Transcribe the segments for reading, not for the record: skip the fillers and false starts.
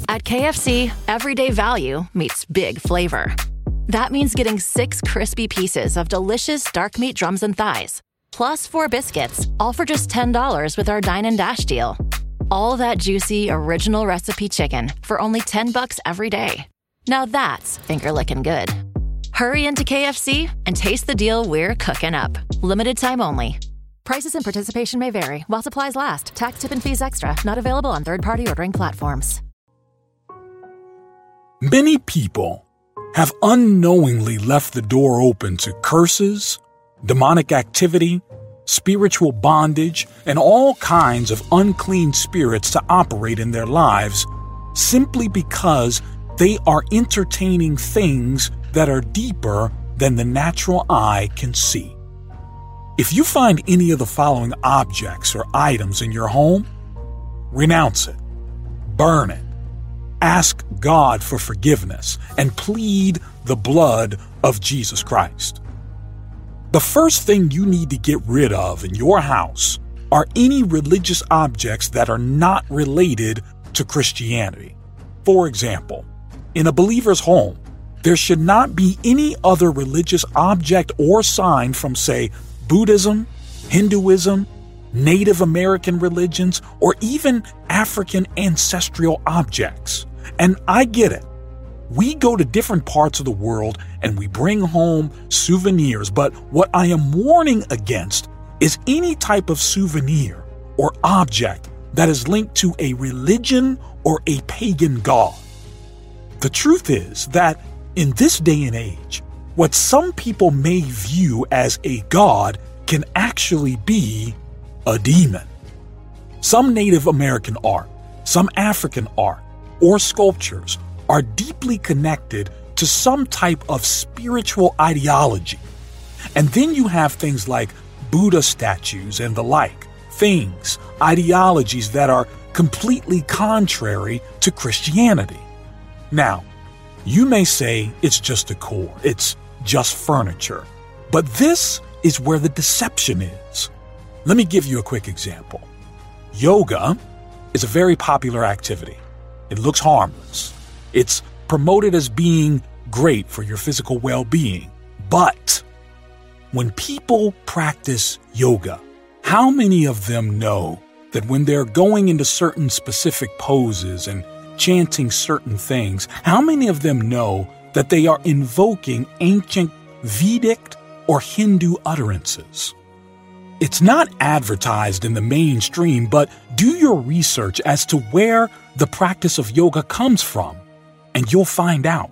At KFC, everyday value meets big flavor. That means getting 6 crispy pieces of delicious dark meat drums and thighs, plus 4 biscuits, all for just $10 with our Dine and Dash deal. All that juicy, original recipe chicken for only $10 every day. Now that's finger-licking good. Hurry into KFC and taste the deal we're cooking up. Limited time only. Prices and participation may vary while supplies last. Tax, tip, and fees extra. Not available on third-party ordering platforms. Many people have unknowingly left the door open to curses, demonic activity, spiritual bondage, and all kinds of unclean spirits to operate in their lives simply because they are entertaining things that are deeper than the natural eye can see. If you find any of the following objects or items in your home, renounce it, burn it, ask God for forgiveness, and plead the blood of Jesus Christ. The first thing you need to get rid of in your house are any religious objects that are not related to Christianity. For example, in a believer's home, there should not be any other religious object or sign from, say, Buddhism, Hinduism, Native American religions, or even African ancestral objects. And I get it. We go to different parts of the world and we bring home souvenirs, but what I am warning against is any type of souvenir or object that is linked to a religion or a pagan god. The truth is that in this day and age, what some people may view as a god can actually be a demon. Some Native American art, some African art, or sculptures are deeply connected to some type of spiritual ideology. And then you have things like Buddha statues and the like, things, ideologies that are completely contrary to Christianity. Now, you may say it's just decor, it's just furniture, but this is where the deception is. Let me give you a quick example. Yoga is a very popular activity. It looks harmless. It's promoted as being great for your physical well-being. But when people practice yoga, how many of them know that when they're going into certain specific poses and chanting certain things, how many of them know that they are invoking ancient Vedic or Hindu utterances? It's not advertised in the mainstream, but do your research as to where the practice of yoga comes from, and you'll find out.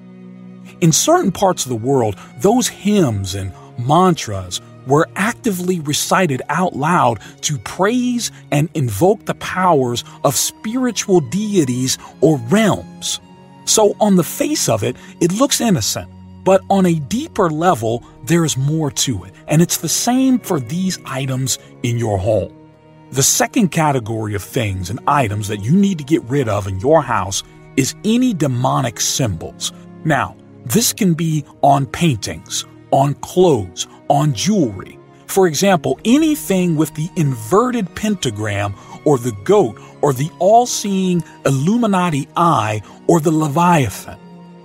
In certain parts of the world, those hymns and mantras were actively recited out loud to praise and invoke the powers of spiritual deities or realms. So on the face of it, it looks innocent, but on a deeper level, there is more to it, and it's the same for these items in your home. The second category of things and items that you need to get rid of in your house is any demonic symbols. Now, this can be on paintings, on clothes, on jewelry. For example, anything with the inverted pentagram or the goat or the all-seeing Illuminati eye or the Leviathan.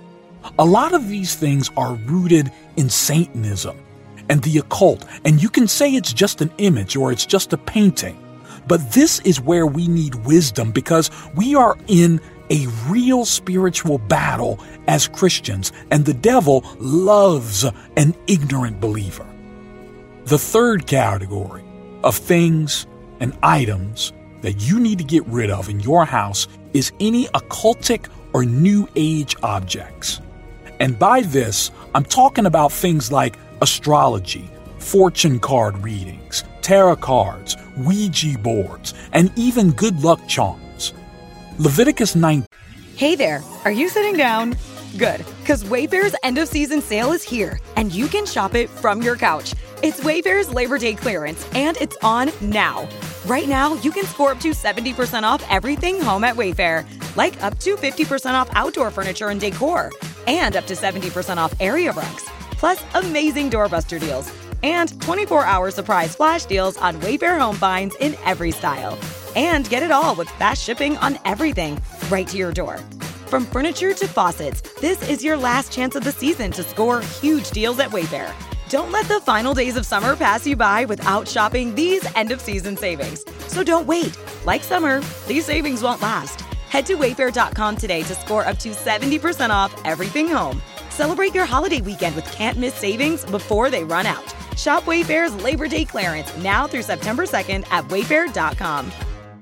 A lot of these things are rooted in Satanism and the occult, and you can say it's just an image or it's just a painting. But this is where we need wisdom, because we are in a real spiritual battle as Christians, and the devil loves an ignorant believer. The third category of things and items that you need to get rid of in your house is any occultic or New Age objects. And by this, I'm talking about things like astrology, fortune card readings, tarot cards, Ouija boards, and even good luck charms. Leviticus 9. Hey there, are you sitting down? Good, because Wayfair's end-of-season sale is here, and you can shop it from your couch. It's Wayfair's Labor Day clearance, and it's on now. Right now, you can score up to 70% off everything home at Wayfair, like up to 50% off outdoor furniture and decor, and up to 70% off area rugs, plus amazing doorbuster deals, and 24-hour surprise flash deals on Wayfair home finds in every style. And get it all with fast shipping on everything. right to your door. From furniture to faucets, this is your last chance of the season to score huge deals at Wayfair. Don't let the final days of summer pass you by without shopping these end-of-season savings. So don't wait. Like summer, these savings won't last. Head to wayfair.com today to score up to 70% off everything home. Celebrate your holiday weekend with can't-miss savings before they run out. Shop Wayfair's Labor Day clearance now through September 2nd at wayfair.com.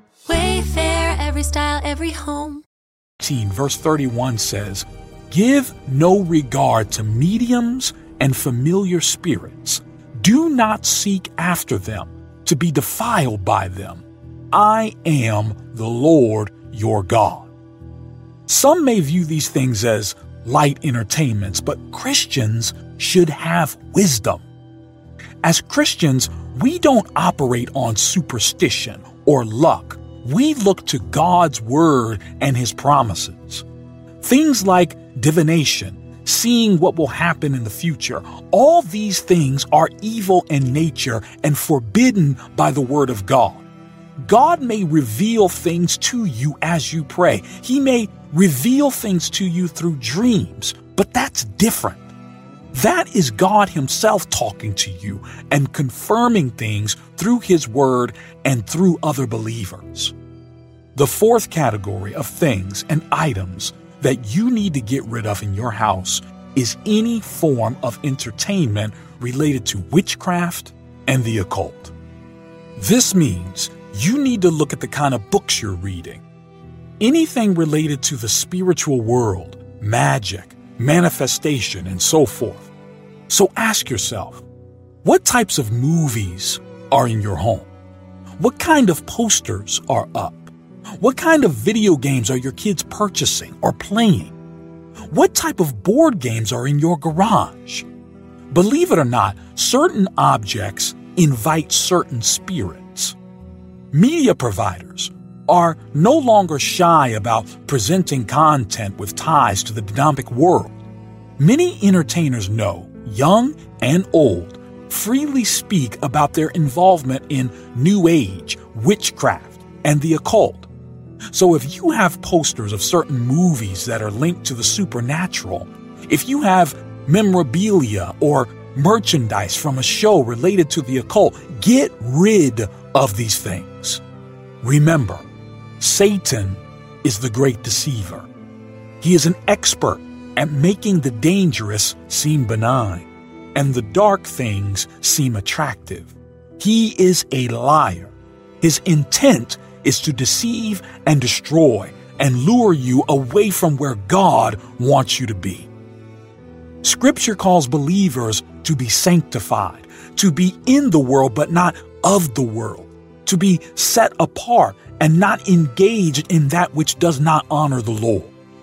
Wayfair, every style, every home. Verse 31 says, "Give no regard to mediums and familiar spirits. Do not seek after them to be defiled by them. I am the Lord your God." Some may view these things as light entertainments, but Christians should have wisdom. As Christians, we don't operate on superstition or luck. We look to God's word and his promises. Things like divination, seeing what will happen in the future, all these things are evil in nature and forbidden by the word of God. God may reveal things to you as you pray. He may reveal things to you through dreams, but that's different. That is God himself talking to you and confirming things through his word and through other believers. The fourth category of things and items that you need to get rid of in your house is any form of entertainment related to witchcraft and the occult. This means you need to look at the kind of books you're reading. Anything related to the spiritual world, magic, manifestation, and so forth. So ask yourself, what types of movies are in your home? What kind of posters are up? What kind of video games are your kids purchasing or playing? What type of board games are in your garage? Believe it or not, certain objects invite certain spirits. Media providers are no longer shy about presenting content with ties to the demonic world. Many entertainers know, young and old, freely speak about their involvement in New Age, witchcraft, and the occult. So if you have posters of certain movies that are linked to the supernatural, if you have memorabilia or merchandise from a show related to the occult, get rid of these things. Remember, Satan is the great deceiver. He is an expert at making the dangerous seem benign and the dark things seem attractive. He is a liar. His intent is to deceive and destroy and lure you away from where God wants you to be. Scripture calls believers to be sanctified, to be in the world but not of the world, to be set apart and not engaged in that which does not honor the Lord.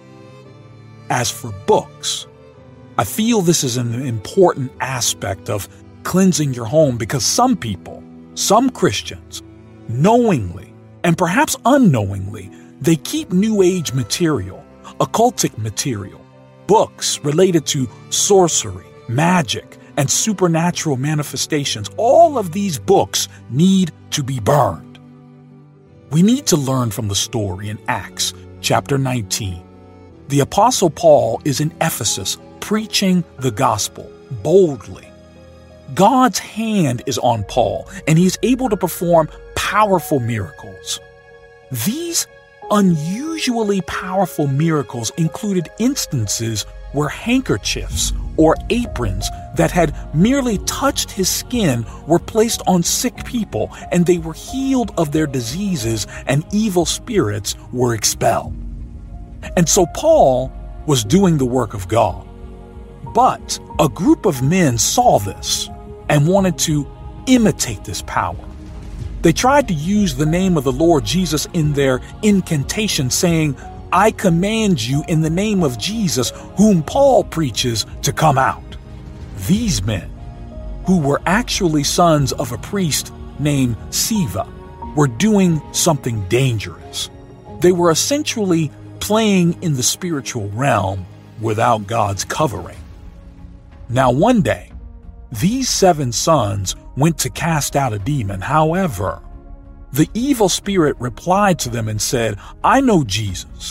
As for books, I feel this is an important aspect of cleansing your home because some people, some Christians, knowingly and perhaps unknowingly, they keep New Age material, occultic material, books related to sorcery, magic, and supernatural manifestations. All of these books need to be burned. We need to learn from the story in Acts chapter 19. The Apostle Paul is in Ephesus preaching the gospel boldly. God's hand is on Paul, and he is able to perform powerful miracles. These unusually powerful miracles included instances where handkerchiefs or aprons that had merely touched his skin were placed on sick people, and they were healed of their diseases, and evil spirits were expelled. And so Paul was doing the work of God. But a group of men saw this and wanted to imitate this power. They tried to use the name of the Lord Jesus in their incantation, saying, "I command you in the name of Jesus, whom Paul preaches, to come out." These men, who were actually sons of a priest named Sceva, were doing something dangerous. They were essentially playing in the spiritual realm without God's covering. Now one day, these 7 sons went to cast out a demon. However, the evil spirit replied to them and said, "I know Jesus.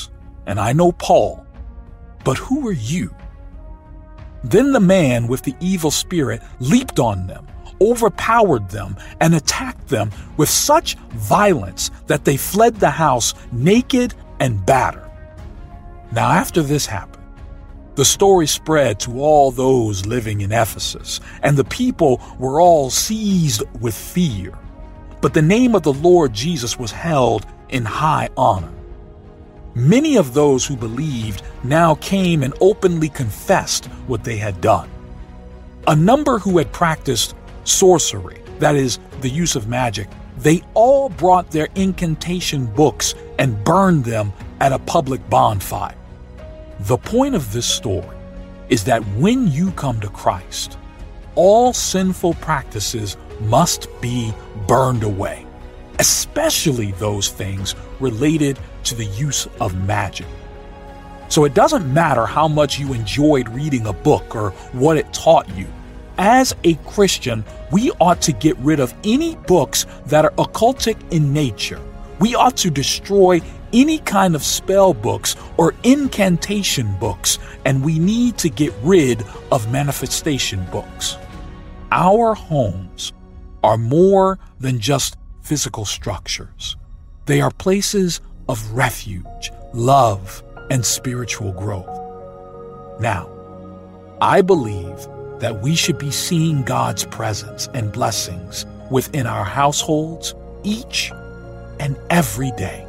and I know Paul, but who are you?" Then the man with the evil spirit leaped on them, overpowered them, and attacked them with such violence that they fled the house naked and battered. Now after this happened, the story spread to all those living in Ephesus, and the people were all seized with fear. But the name of the Lord Jesus was held in high honor. Many of those who believed now came and openly confessed what they had done. A number who had practiced sorcery, that is, the use of magic, they all brought their incantation books and burned them at a public bonfire. The point of this story is that when you come to Christ, all sinful practices must be burned away, especially those things related to the use of magic. So it doesn't matter how much you enjoyed reading a book or what it taught you. As a Christian, we ought to get rid of any books that are occultic in nature. We ought to destroy any kind of spell books or incantation books, and we need to get rid of manifestation books. Our homes are more than just physical structures. They are places of refuge, love, and spiritual growth. Now, I believe that we should be seeing God's presence and blessings within our households each and every day.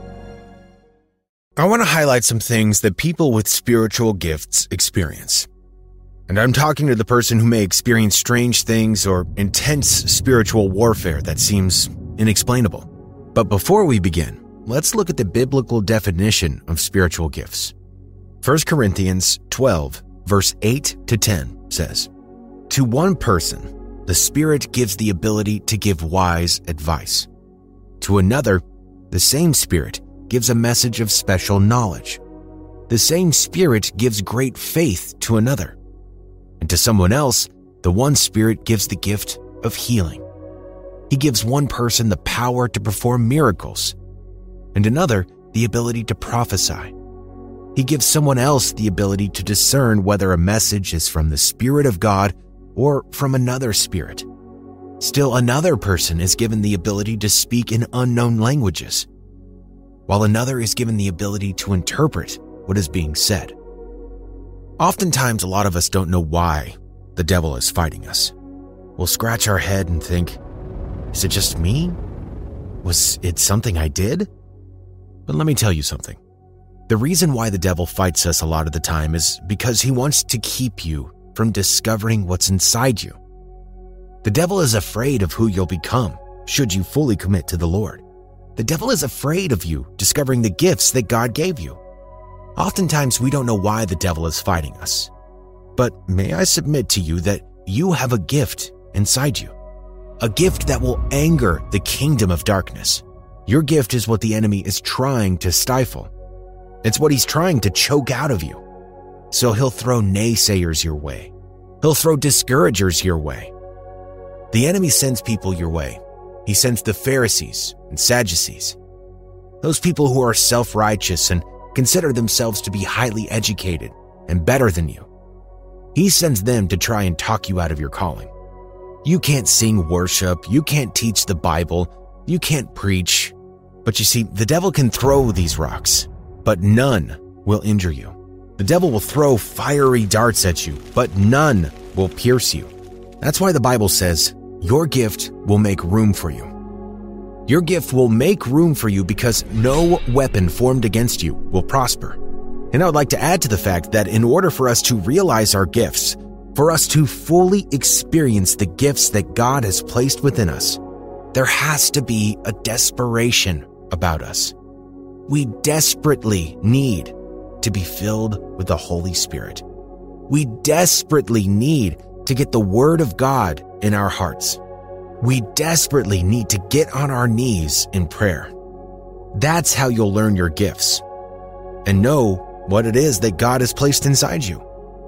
I want to highlight some things that people with spiritual gifts experience. And I'm talking to the person who may experience strange things or intense spiritual warfare that seems inexplainable. But before we begin, let's look at the biblical definition of spiritual gifts. 1 Corinthians 12, verse 8 to 10 says, "To one person, the Spirit gives the ability to give wise advice. To another, the same Spirit gives a message of special knowledge. The same Spirit gives great faith to another. And to someone else, the one Spirit gives the gift of healing. He gives one person the power to perform miracles, and another the ability to prophesy. He gives someone else the ability to discern whether a message is from the Spirit of God or from another spirit. Still another person is given the ability to speak in unknown languages, while another is given the ability to interpret what is being said." Oftentimes, a lot of us don't know why the devil is fighting us. We'll scratch our head and think, is it just me? Was it something I did? But let me tell you something. The reason why the devil fights us a lot of the time is because he wants to keep you from discovering what's inside you. The devil is afraid of who you'll become should you fully commit to the Lord. The devil is afraid of you discovering the gifts that God gave you. Oftentimes, we don't know why the devil is fighting us. But may I submit to you that you have a gift inside you, a gift that will anger the kingdom of darkness. Your gift is what the enemy is trying to stifle. It's what he's trying to choke out of you. So he'll throw naysayers your way. He'll throw discouragers your way. The enemy sends people your way. He sends the Pharisees and Sadducees, those people who are self-righteous and consider themselves to be highly educated and better than you. He sends them to try and talk you out of your calling. You can't sing worship, you can't teach the Bible, you can't preach. But you see, the devil can throw these rocks, but none will injure you. The devil will throw fiery darts at you, but none will pierce you. That's why the Bible says, your gift will make room for you. Your gift will make room for you because no weapon formed against you will prosper. And I would like to add to the fact that in order for us to realize our gifts, for us to fully experience the gifts that God has placed within us, there has to be a desperation about us. We desperately need to be filled with the Holy Spirit. We desperately need to get the Word of God in our hearts. We desperately need to get on our knees in prayer. That's how you'll learn your gifts and know what it is that God has placed inside you.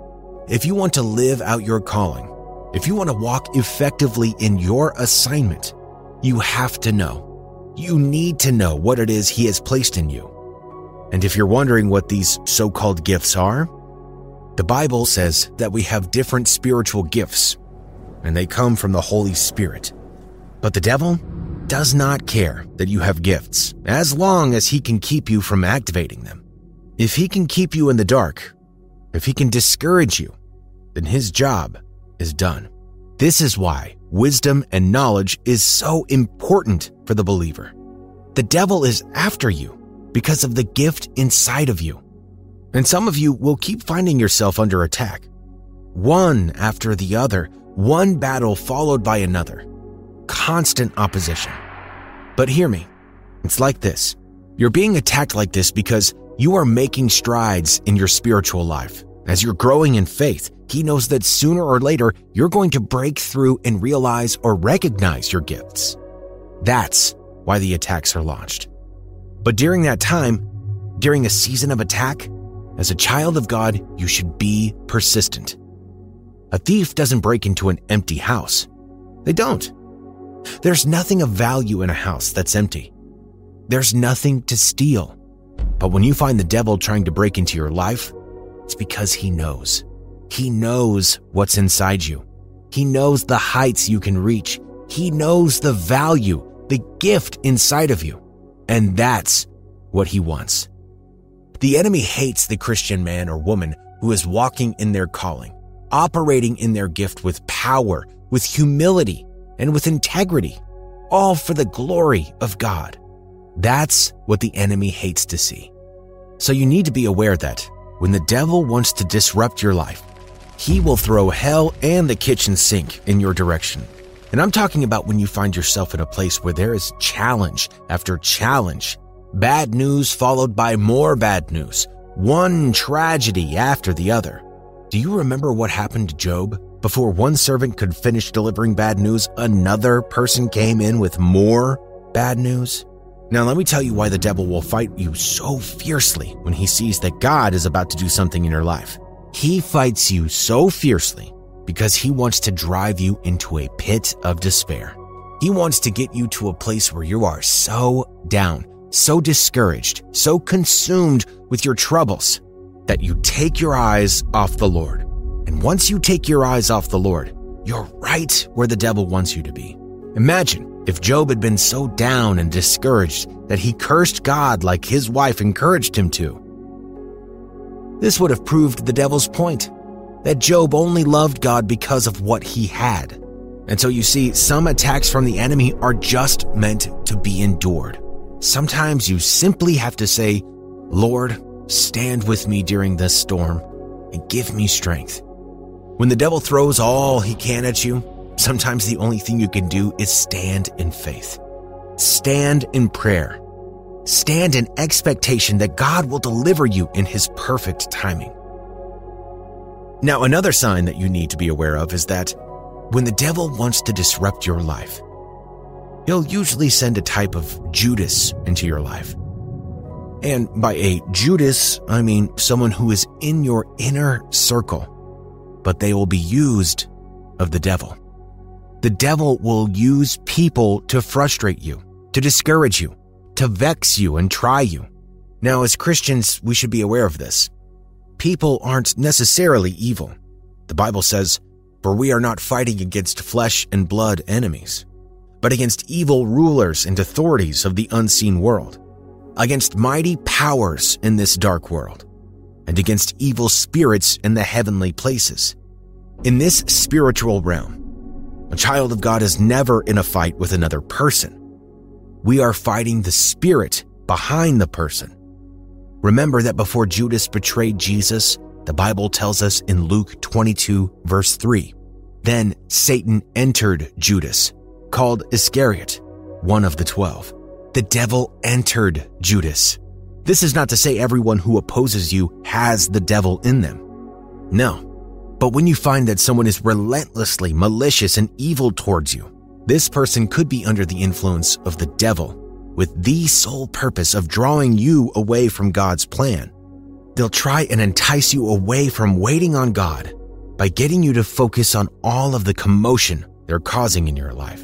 If you want to live out your calling, if you want to walk effectively in your assignment, you have to know. You need to know what it is He has placed in you. And if you're wondering what these so-called gifts are, the Bible says that we have different spiritual gifts, and they come from the Holy Spirit. But the devil does not care that you have gifts, as long as he can keep you from activating them. If he can keep you in the dark, if he can discourage you, then his job is done. This is why wisdom and knowledge is so important for the believer. The devil is after you because of the gift inside of you. And some of you will keep finding yourself under attack. One after the other, one battle followed by another. Constant opposition. But hear me, it's like this. You're being attacked like this because you are making strides in your spiritual life. As you're growing in faith, he knows that sooner or later you're going to break through and realize or recognize your gifts. That's why the attacks are launched. But during that time, during a season of attack, as a child of God, you should be persistent. A thief doesn't break into an empty house. They don't. There's nothing of value in a house that's empty. There's nothing to steal. But when you find the devil trying to break into your life, it's because he knows. He knows what's inside you. He knows the heights you can reach. He knows the value, the gift inside of you. And that's what he wants. The enemy hates the Christian man or woman who is walking in their calling, operating in their gift with power, with humility, and with integrity, all for the glory of God. That's what the enemy hates to see. So you need to be aware that when the devil wants to disrupt your life, he will throw hell and the kitchen sink in your direction. And I'm talking about when you find yourself in a place where there is challenge after challenge, bad news followed by more bad news, one tragedy after the other. Do you remember what happened to Job? Before one servant could finish delivering bad news, another person came in with more bad news. Now let me tell you why the devil will fight you so fiercely when he sees that God is about to do something in your life. He fights you so fiercely because he wants to drive you into a pit of despair. He wants to get you to a place where you are so down, so discouraged, so consumed with your troubles that you take your eyes off the Lord. And once you take your eyes off the Lord, you're right where the devil wants you to be. Imagine if Job had been so down and discouraged that he cursed God like his wife encouraged him to. This would have proved the devil's point, that Job only loved God because of what he had. And so you see, some attacks from the enemy are just meant to be endured. Sometimes you simply have to say, Lord, stand with me during this storm and give me strength. When the devil throws all he can at you, sometimes the only thing you can do is stand in faith. Stand in prayer. Stand in expectation that God will deliver you in his perfect timing. Now, another sign that you need to be aware of is that when the devil wants to disrupt your life, he'll usually send a type of Judas into your life. And by a Judas, I mean someone who is in your inner circle, but they will be used of the devil. The devil will use people to frustrate you, to discourage you, to vex you and try you. Now, as Christians, we should be aware of this. People aren't necessarily evil. The Bible says, "For we are not fighting against flesh and blood enemies, but against evil rulers and authorities of the unseen world, against mighty powers in this dark world, and against evil spirits in the heavenly places." In this spiritual realm, a child of God is never in a fight with another person. We are fighting the spirit behind the person. Remember that before Judas betrayed Jesus, the Bible tells us in Luke 22, verse 3, then Satan entered Judas, called Iscariot, one of the 12. The devil entered Judas. This is not to say everyone who opposes you has the devil in them. No. But when you find that someone is relentlessly malicious and evil towards you, this person could be under the influence of the devil with the sole purpose of drawing you away from God's plan. They'll try and entice you away from waiting on God by getting you to focus on all of the commotion they're causing in your life.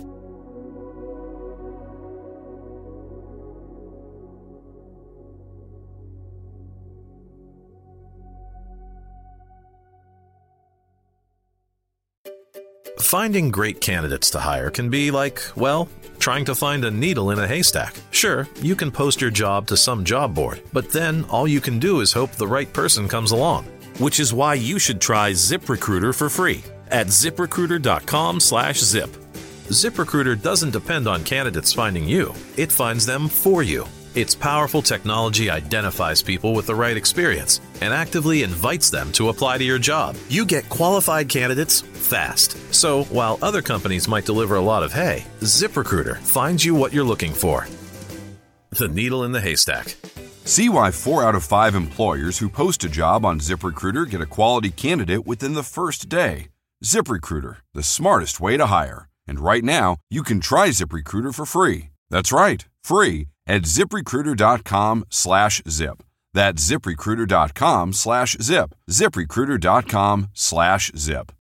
Finding great candidates to hire can be like, well, trying to find a needle in a haystack. Sure, you can post your job to some job board, but then all you can do is hope the right person comes along. Which is why you should try ZipRecruiter for free at ZipRecruiter.com/zip. ZipRecruiter doesn't depend on candidates finding you. It finds them for you. Its powerful technology identifies people with the right experience and actively invites them to apply to your job. You get qualified candidates fast. So while other companies might deliver a lot of hay, ZipRecruiter finds you what you're looking for. The needle in the haystack. See why 4 out of 5 employers who post a job on ZipRecruiter get a quality candidate within the first day. ZipRecruiter, the smartest way to hire. And right now, you can try ZipRecruiter for free. That's right, free at ZipRecruiter.com/zip. That's ZipRecruiter.com/zip. ZipRecruiter.com/zip.